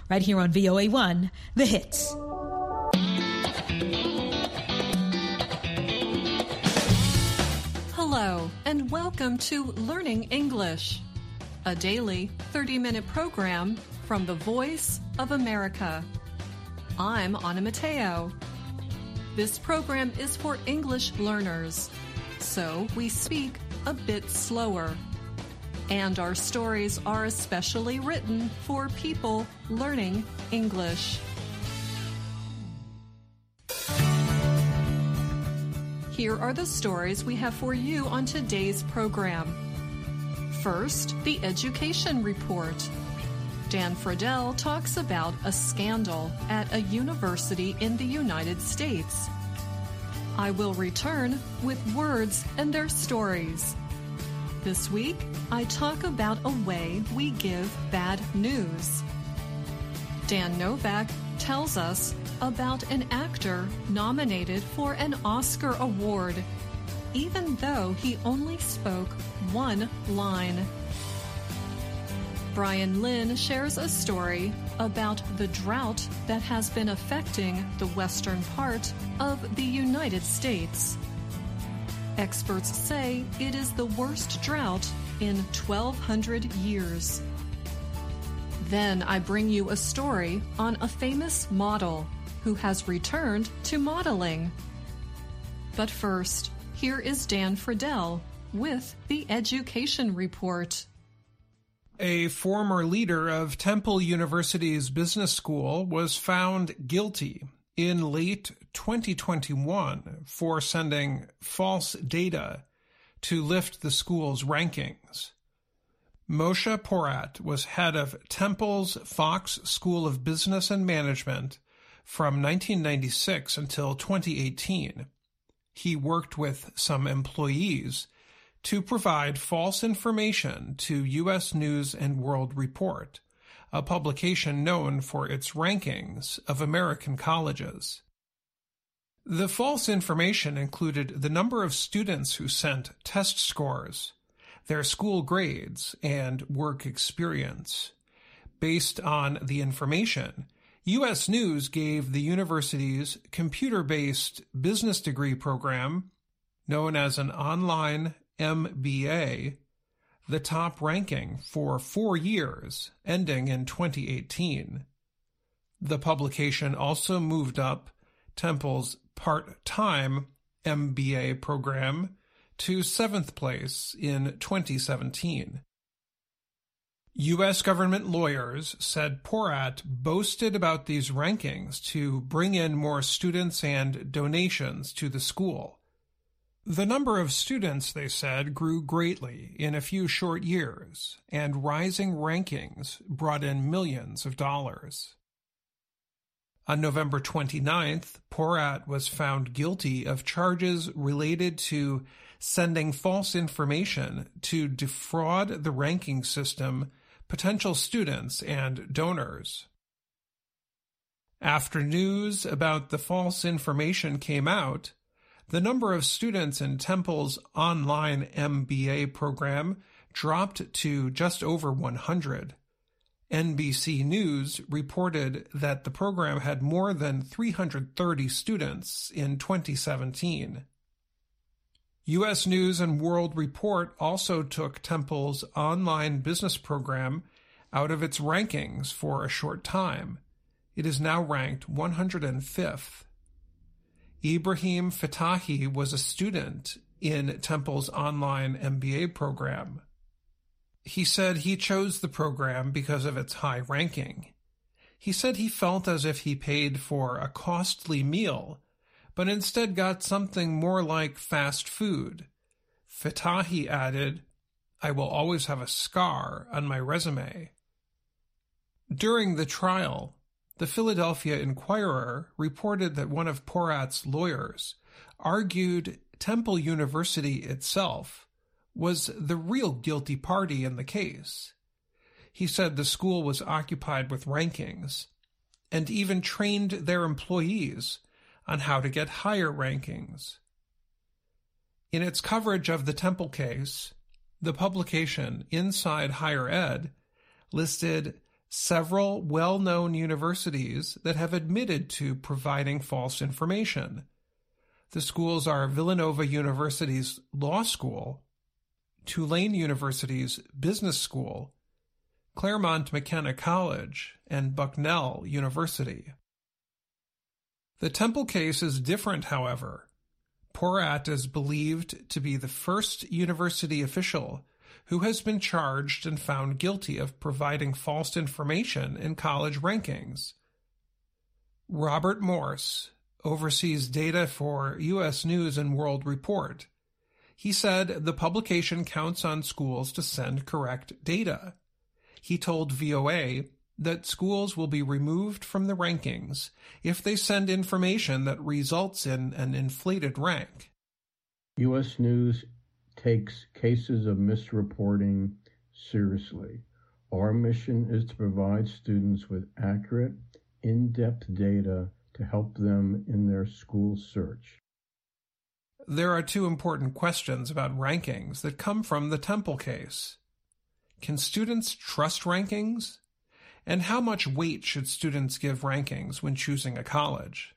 right here on VOA1, The Hits. Hello, and welcome to Learning English, a daily 30-minute program from the Voice of America. I'm Ana Mateo. This program is for English learners, so we speak a bit slower. And our stories are especially written for people learning English. Here are the stories we have for you on today's program. First, the Education Report. Dan Friedel talks about a scandal at a university in the United States. I will return with words and their stories. This week, I talk about a way we give bad news. Dan Novak tells us about an actor nominated for an Oscar award, even though he only spoke one line. Brian Lynn shares a story about the drought that has been affecting the western part of the United States. Experts say it is the worst drought in 1,200 years. Then I bring you a story on a famous model who has returned to modeling. But first, here is Dan Friedel with the Education Report. A former leader of Temple University's business school was found guilty in late 2021 for sending false data to lift the school's rankings. Moshe Porat was head of Temple's Fox School of Business and Management from 1996 until 2018. He worked with some employees to provide false information to U.S. News and World Report, a publication known for its rankings of American colleges. The false information included the number of students who sent test scores, their school grades, and work experience. Based on the information, U.S. News gave the university's computer-based business degree program, known as an online MBA, the top ranking for 4 years, ending in 2018. The publication also moved up Temple's part-time MBA program to 7th place in 2017. U.S. government lawyers said Porat boasted about these rankings to bring in more students and donations to the school. The number of students, they said, grew greatly in a few short years, and rising rankings brought in millions of dollars. On November 29th, Porat was found guilty of charges related to sending false information to defraud the ranking system, potential students, and donors. After news about the false information came out, the number of students in Temple's online MBA program dropped to just over 100. NBC News reported that the program had more than 330 students in 2017. U.S. News and World Report also took Temple's online business program out of its rankings for a short time. It is now ranked 105th. Ibrahim Fatahi was a student in Temple's online MBA program. He said he chose the program because of its high ranking. He said he felt as if he paid for a costly meal, but instead got something more like fast food. Fatahi added, "I will always have a scar on my resume." During the trial, the Philadelphia Inquirer reported that one of Porat's lawyers argued Temple University itself was the real guilty party in the case. He said the school was occupied with rankings and even trained their employees on how to get higher rankings. In its coverage of the Temple case, the publication Inside Higher Ed listed several well-known universities that have admitted to providing false information. The schools are Villanova University's Law School, Tulane University's Business School, Claremont McKenna College, and Bucknell University. The Temple case is different, however. Porat is believed to be the first university official who has been charged and found guilty of providing false information in college rankings. Robert Morse oversees data for U.S. News and World Report. He said the publication counts on schools to send correct data. He told VOA that schools will be removed from the rankings if they send information that results in an inflated rank. U.S. News takes cases of misreporting seriously. Our mission is to provide students with accurate, in-depth data to help them in their school search. There are two important questions about rankings that come from the Temple case. Can students trust rankings? And how much weight should students give rankings when choosing a college?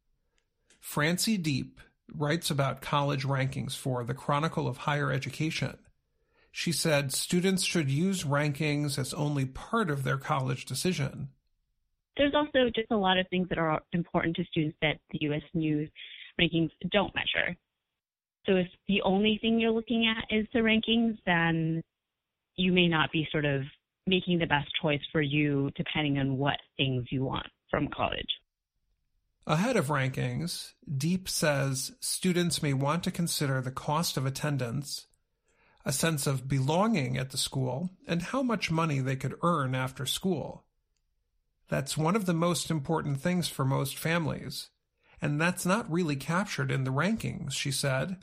Francie Deep writes about college rankings for the Chronicle of Higher Education. She said students should use rankings as only part of their college decision. There's also just a lot of things that are important to students that the U.S. News rankings don't measure. So if the only thing you're looking at is the rankings, then you may not be sort of making the best choice for you depending on what things you want from college. Ahead of rankings, Deep says students may want to consider the cost of attendance, a sense of belonging at the school, and how much money they could earn after school. That's one of the most important things for most families, and that's not really captured in the rankings, she said.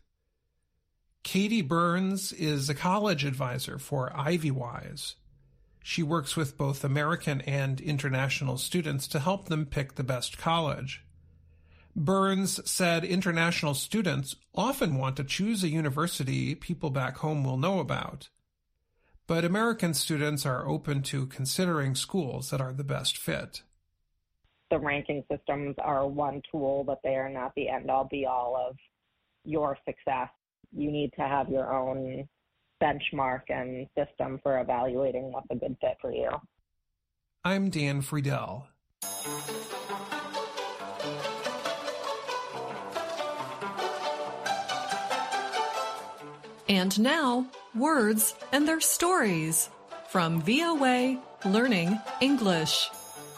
Katie Burns is a college advisor for IvyWise. She works with both American and international students to help them pick the best college. Burns said international students often want to choose a university people back home will know about. But American students are open to considering schools that are the best fit. The ranking systems are one tool, but they are not the end-all, be-all of your success. You need to have your own benchmark and system for evaluating what's a good fit for you. I'm Dan Friedel. And now, words and their stories from VOA Learning English.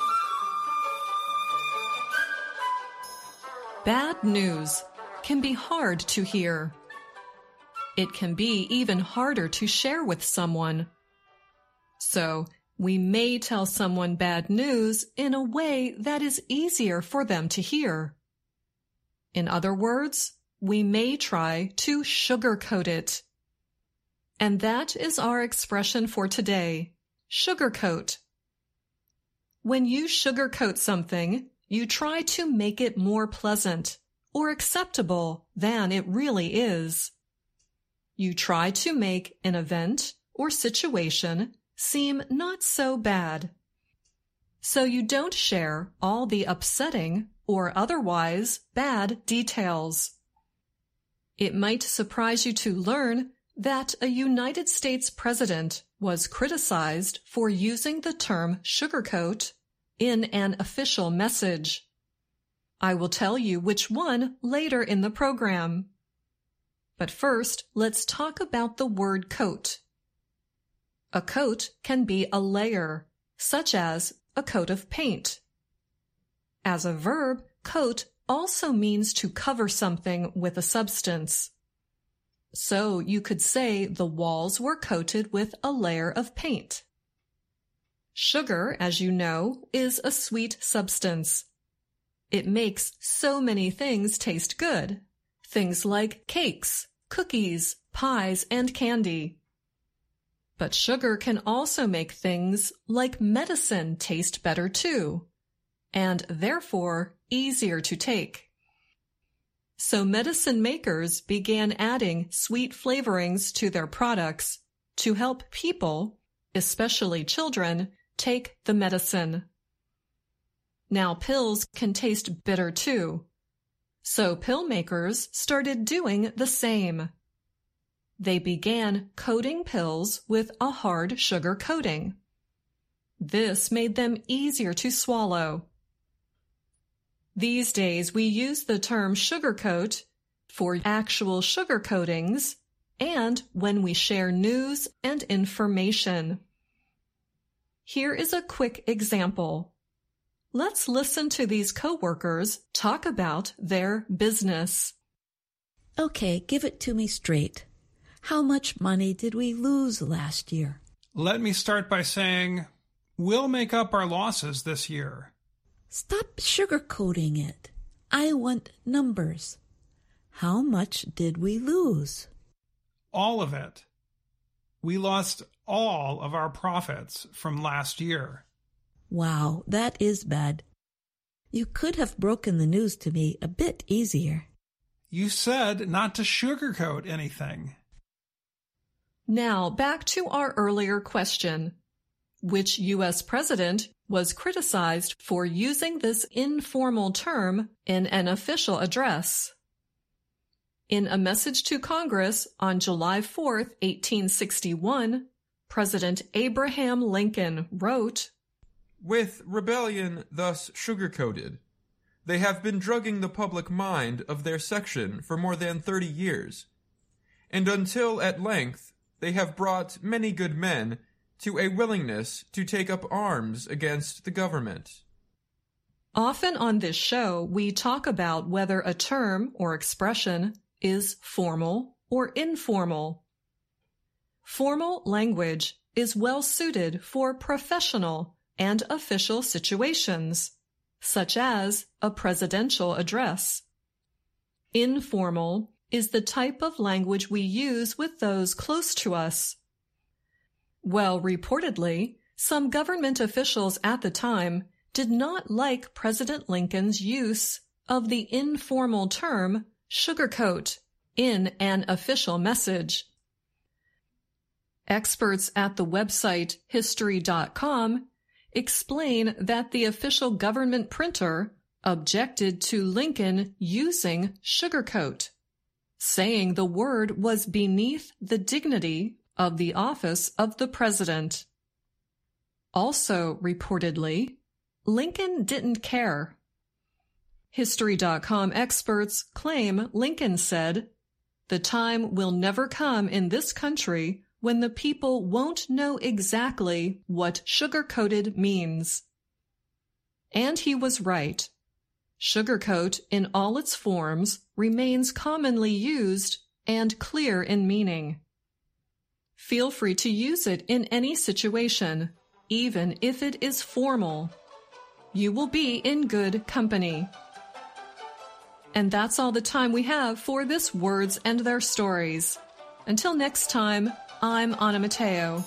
Bad news can be hard to hear. It can be even harder to share with someone. So, we may tell someone bad news in a way that is easier for them to hear. In other words, we may try to sugarcoat it. And that is our expression for today, sugarcoat. When you sugarcoat something, you try to make it more pleasant or acceptable than it really is. You try to make an event or situation seem not so bad. So you don't share all the upsetting or otherwise bad details. It might surprise you to learn that a United States president was criticized for using the term sugarcoat in an official message. I will tell you which one later in the program. But first, let's talk about the word coat. A coat can be a layer, such as a coat of paint. As a verb, coat also means to cover something with a substance. So you could say the walls were coated with a layer of paint. Sugar, as you know, is a sweet substance. It makes so many things taste good. Things like cakes, cookies, pies, and candy. But sugar can also make things like medicine taste better too, and therefore easier to take. So medicine makers began adding sweet flavorings to their products to help people, especially children, take the medicine. Now pills can taste bitter too, so pill makers started doing the same. They began coating pills with a hard sugar coating. This made them easier to swallow. These days we use the term sugarcoat for actual sugar coatings and when we share news and information. Here is a quick example. Let's listen to these coworkers talk about their business. Okay, give it to me straight. How much money did we lose last year? Let me start by saying, we'll make up our losses this year. Stop sugarcoating it. I want numbers. How much did we lose? All of it. We lost all of our profits from last year. Wow, that is bad. You could have broken the news to me a bit easier. You said not to sugarcoat anything. Now back to our earlier question. Which U.S. president was criticized for using this informal term in an official address? In a message to Congress on July 4, 1861, President Abraham Lincoln wrote, "With rebellion thus sugar-coated, they have been drugging the public mind of their section for more than 30 years, and until at length they have brought many good men to a willingness to take up arms against the government." Often on this show, we talk about whether a term or expression is formal or informal. Formal language is well suited for professional and official situations, such as a presidential address. Informal is the type of language we use with those close to us. Well, reportedly, some government officials at the time did not like President Lincoln's use of the informal term sugarcoat in an official message. Experts at the website History.com explain that the official government printer objected to Lincoln using sugarcoat, saying the word was beneath the dignity of the office of the president. Also, reportedly, Lincoln didn't care. History.com experts claim Lincoln said, "The time will never come in this country when the people won't know exactly what sugar-coated means." And he was right. Sugarcoat in all its forms remains commonly used and clear in meaning. Feel free to use it in any situation, even if it is formal. You will be in good company. And that's all the time we have for this Words and Their Stories. Until next time, I'm Anna Mateo.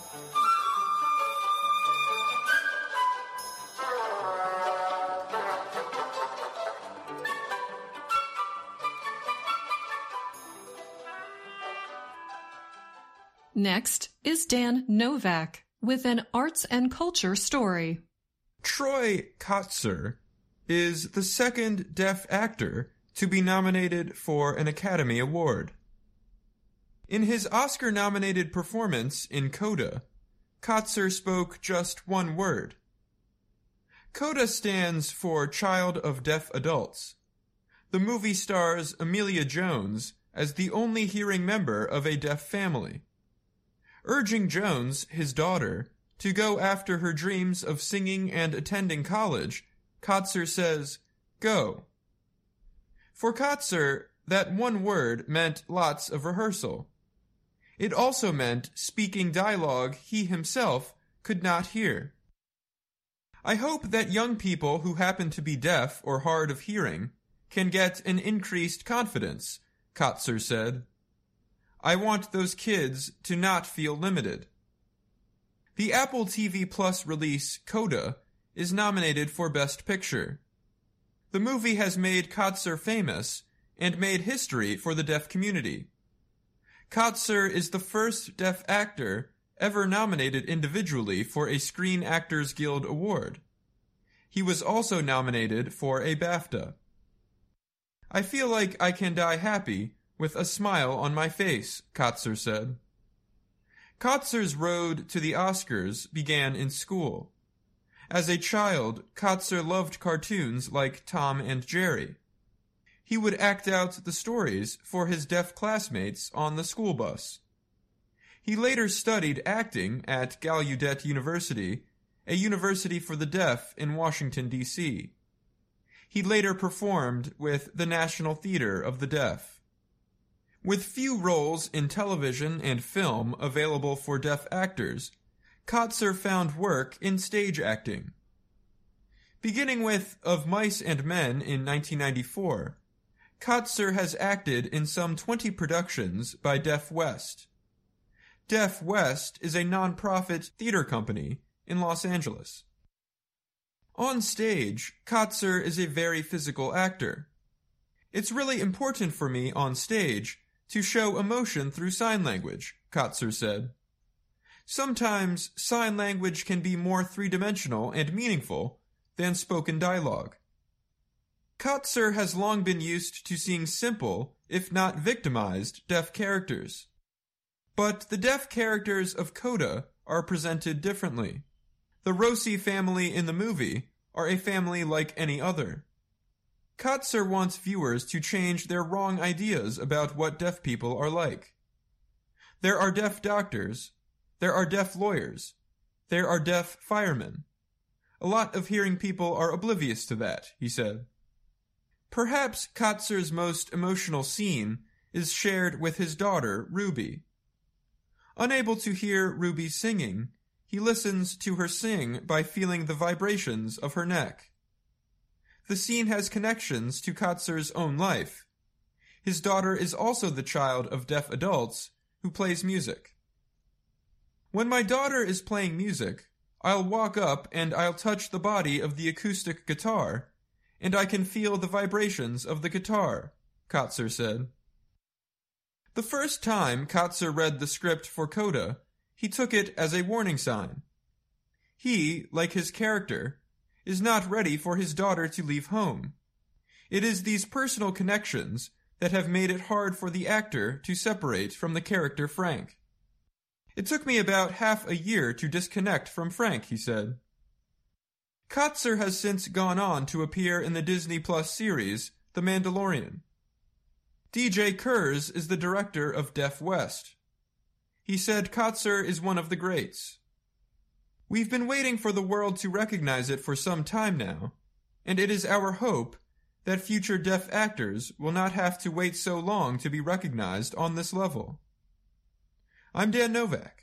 Next is Dan Novak with an arts and culture story. Troy Kotsur is the second deaf actor to be nominated for an Academy Award. In his Oscar-nominated performance in Coda, Kotsur spoke just one word. Coda stands for Child of Deaf Adults. The movie stars Emilia Jones as the only hearing member of a deaf family. Urging Jones, his daughter, to go after her dreams of singing and attending college, Kotsur says, "Go." For Kotsur, that one word meant lots of rehearsal. It also meant speaking dialogue he himself could not hear. "I hope that young people who happen to be deaf or hard of hearing can get an increased confidence," Kotsur said. "I want those kids to not feel limited." The Apple TV Plus release, Coda, is nominated for Best Picture. The movie has made Kotsur famous and made history for the deaf community. Kotsur is the first deaf actor ever nominated individually for a Screen Actors Guild Award. He was also nominated for a BAFTA. I feel like I can die happy with a smile on my face, Kotzer said. Kotzer's road to the Oscars began in school. As a child, Kotzer loved cartoons like Tom and Jerry. He would act out the stories for his deaf classmates on the school bus. He later studied acting at Gallaudet University, a university for the deaf in Washington, D.C. He later performed with the National Theater of the Deaf. With few roles in television and film available for deaf actors, Kotzer found work in stage acting. Beginning with Of Mice and Men in 1994, Kotzer has acted in some 20 productions by Deaf West. Deaf West is a non-profit theater company in Los Angeles. On stage, Kotzer is a very physical actor. It's really important for me on stage to show emotion through sign language, Kotzer said. Sometimes sign language can be more three-dimensional and meaningful than spoken dialogue. Kotzer has long been used to seeing simple, if not victimized, deaf characters. But the deaf characters of Coda are presented differently. The Rossi family in the movie are a family like any other. Kotzer wants viewers to change their wrong ideas about what deaf people are like. There are deaf doctors. There are deaf lawyers. There are deaf firemen. A lot of hearing people are oblivious to that, he said. Perhaps Kotzer's most emotional scene is shared with his daughter, Ruby. Unable to hear Ruby singing, he listens to her sing by feeling the vibrations of her neck. The scene has connections to Kotzer's own life. His daughter is also the child of deaf adults who plays music. When my daughter is playing music, I'll walk up and I'll touch the body of the acoustic guitar, and I can feel the vibrations of the guitar, Kotzer said. The first time Kotzer read the script for Coda, he took it as a warning sign. He, like his character, is not ready for his daughter to leave home. It is these personal connections that have made it hard for the actor to separate from the character Frank. It took me about half a year to disconnect from Frank, he said. Kotzer has since gone on to appear in the Disney Plus series, The Mandalorian. DJ Kurz is the director of Deaf West. He said Kotzer is one of the greats. We've been waiting for the world to recognize it for some time now, and it is our hope that future deaf actors will not have to wait so long to be recognized on this level. I'm Dan Novak.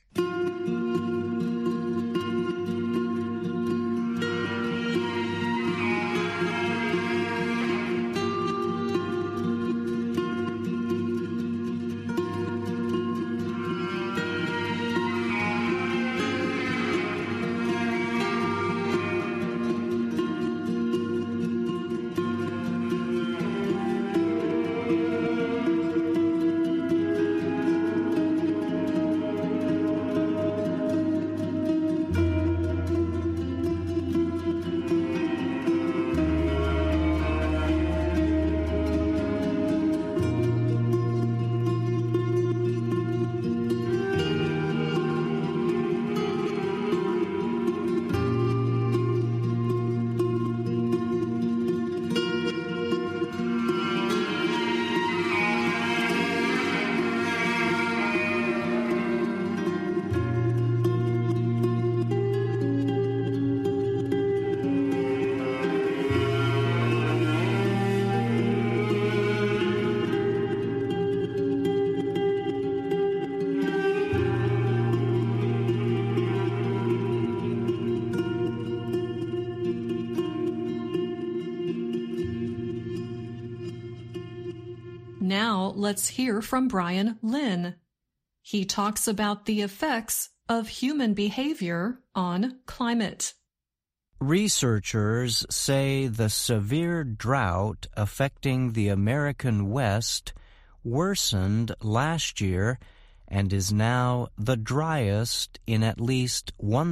Now let's hear from Brian Lynn. He talks about the effects of human behavior on climate. Researchers say the severe drought affecting the American West worsened last year and is now the driest in at least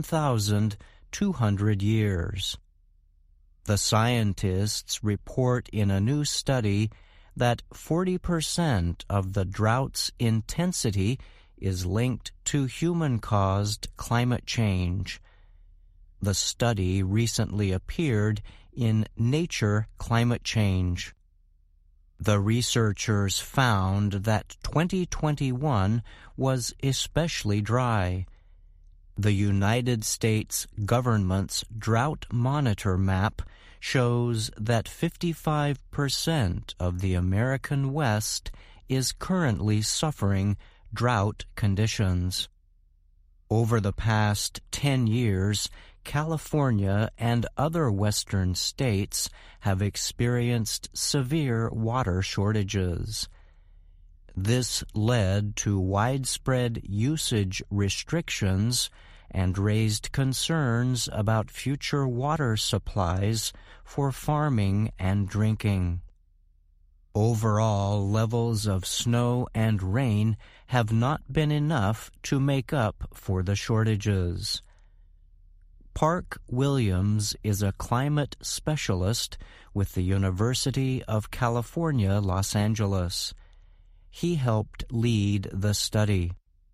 1,200 years. The scientists report in a new study that 40% of the drought's intensity is linked to human-caused climate change. The study recently appeared in Nature Climate Change. The researchers found that 2021 was especially dry. The United States government's Drought Monitor map shows that 55% of the American West is currently suffering drought conditions. Over the past 10 years, California and other western states have experienced severe water shortages. This led to widespread usage restrictions and raised concerns about future water supplies for farming and drinking. Overall, levels of snow and rain have not been enough to make up for the shortages. Park Williams is a climate specialist with the University of California, Los Angeles. He helped lead the study.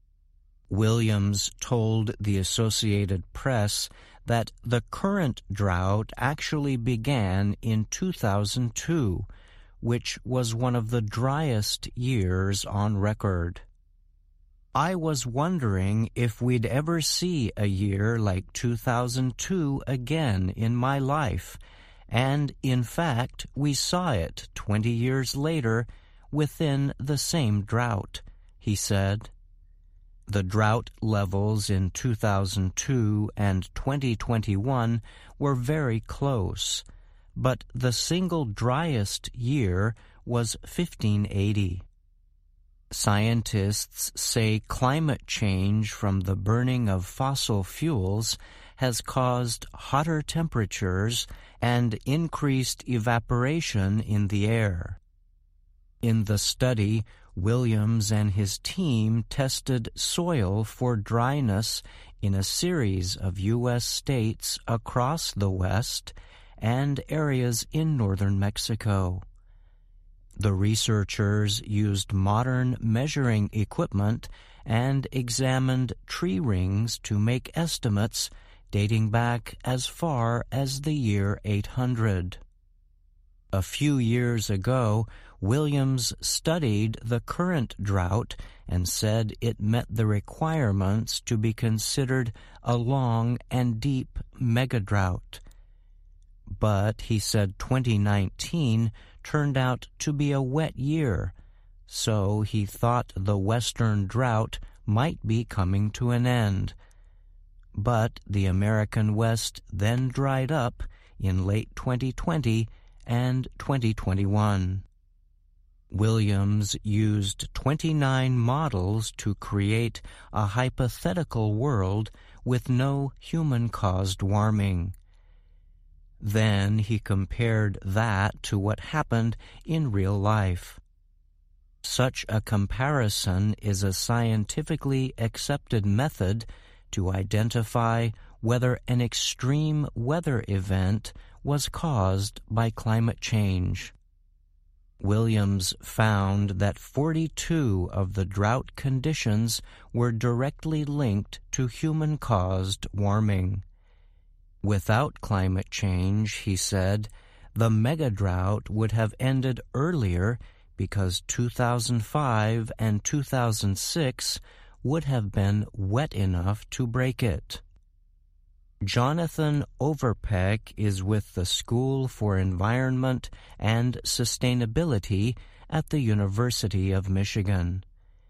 Williams told the Associated Press that the current drought actually began in 2002, which was one of the driest years on record. I was wondering if we'd ever see a year like 2002 again in my life, and in fact we saw it 20 years later within the same drought, he said. The drought levels in 2002 and 2021 were very close, but the single driest year was 1580. Scientists say climate change from the burning of fossil fuels has caused hotter temperatures and increased evaporation in the air. In the study, Williams and his team tested soil for dryness in a series of U.S. states across the West and areas in northern Mexico. The researchers used modern measuring equipment and examined tree rings to make estimates dating back as far as the year 800. A few years ago, Williams studied the current drought and said it met the requirements to be considered a long and deep megadrought. But he said 2019 turned out to be a wet year, so he thought the western drought might be coming to an end. But the American West then dried up in late 2020 and 2021. Williams used 29 models to create a hypothetical world with no human-caused warming. Then he compared that to what happened in real life. Such a comparison is a scientifically accepted method to identify whether an extreme weather event was caused by climate change. Williams found that 42 of the drought conditions were directly linked to human-caused warming. Without climate change, he said, the megadrought would have ended earlier because 2005 and 2006 would have been wet enough to break it. Jonathan Overpeck is with the School for Environment and Sustainability at the University of Michigan.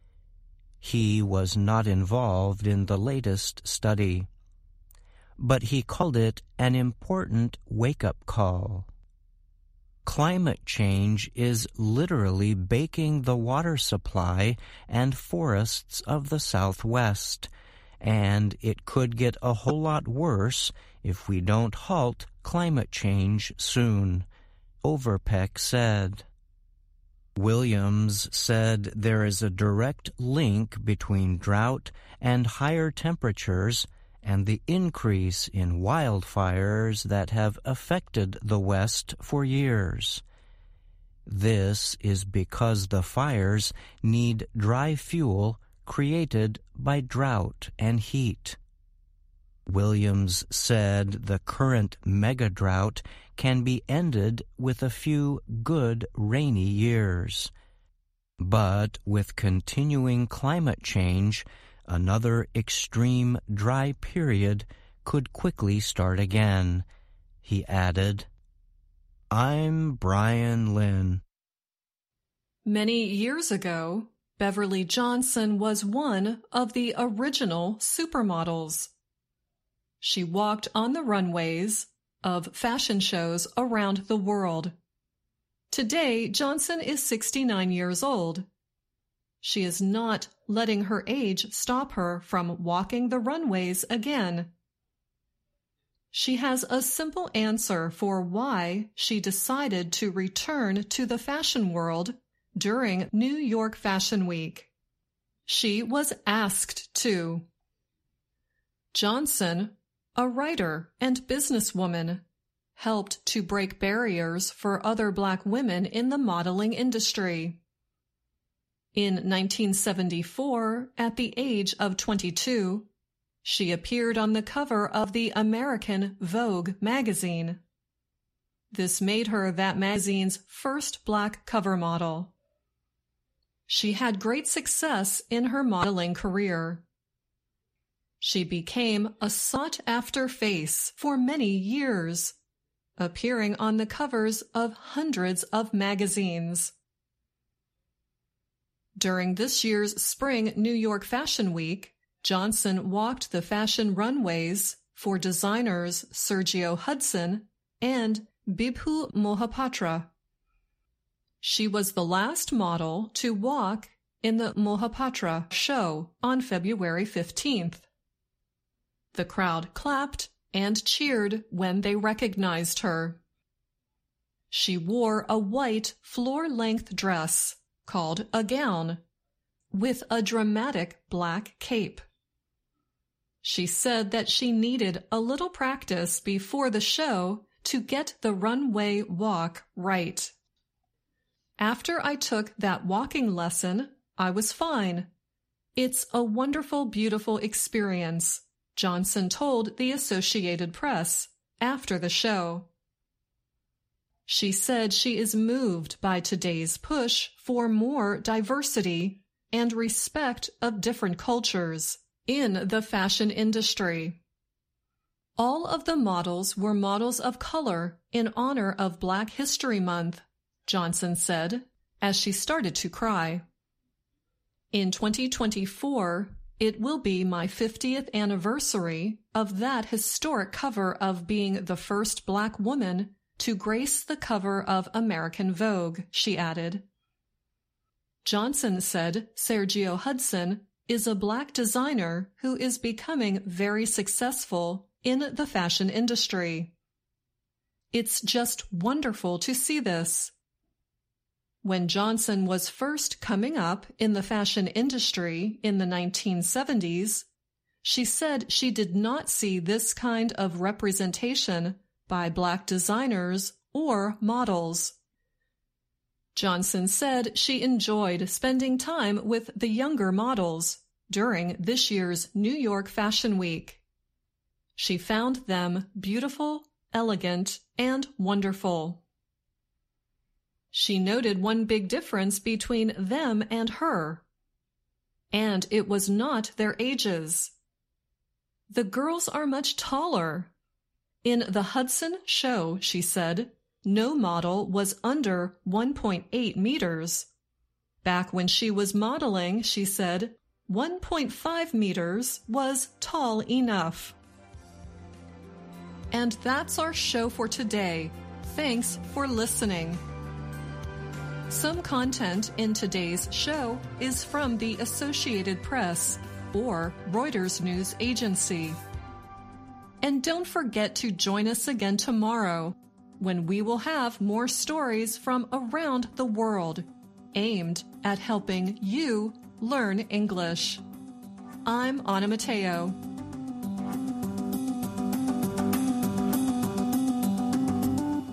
He was not involved in the latest study, but he called it an important wake-up call. Climate change is literally baking the water supply and forests of the Southwest, and it could get a whole lot worse if we don't halt climate change soon, Overpeck said. Williams said there is a direct link between drought and higher temperatures and the increase in wildfires that have affected the West for years. This is because the fires need dry fuel created by drought and heat. Williams said the current mega-drought can be ended with a few good rainy years. But with continuing climate change, another extreme dry period could quickly start again. He added, "I'm Brian Lynn." Many years ago, Beverly Johnson was one of the original supermodels. She walked on the runways of fashion shows around the world. Today, Johnson is 69 years old. She is not letting her age stop her from walking the runways again. She has a simple answer for why she decided to return to the fashion world during New York Fashion Week. She was asked to. Johnson, a writer and businesswoman, helped to break barriers for other Black women in the modeling industry. In 1974, at the age of 22, she appeared on the cover of the American Vogue magazine. This made her that magazine's first Black cover model. She had great success in her modeling career. She became a sought-after face for many years, appearing on the covers of hundreds of magazines. During this year's Spring New York Fashion Week, Johnson walked the fashion runways for designers Sergio Hudson and Bibhu Mohapatra. She was the last model to walk in the Mohapatra show on February 15th. The crowd clapped and cheered when they recognized her. She wore a white floor-length dress called a gown with a dramatic black cape. She said that she needed a little practice before the show to get the runway walk right. After I took that walking lesson, I was fine. It's a wonderful, beautiful experience, Johnson told the Associated Press after the show. She said she is moved by today's push for more diversity and respect of different cultures in the fashion industry. All of the models were models of color in honor of Black History Month, Johnson said, as she started to cry. In 2024, it will be my 50th anniversary of that historic cover of being the first Black woman to grace the cover of American Vogue, she added. Johnson said Sergio Hudson is a Black designer who is becoming very successful in the fashion industry. It's just wonderful to see this. When Johnson was first coming up in the fashion industry in the 1970s, she said she did not see this kind of representation by Black designers or models. Johnson said she enjoyed spending time with the younger models during this year's New York Fashion Week. She found them beautiful, elegant, and wonderful. She noted one big difference between them and her, and it was not their ages. The girls are much taller. In the Hudson show, she said, no model was under 1.8 meters. Back when she was modeling, she said, 1.5 meters was tall enough. And that's our show for today. Thanks for listening. Some content in today's show is from the Associated Press or Reuters News Agency. And don't forget to join us again tomorrow when we will have more stories from around the world. aimed at helping you learn English. I'm Anna Mateo.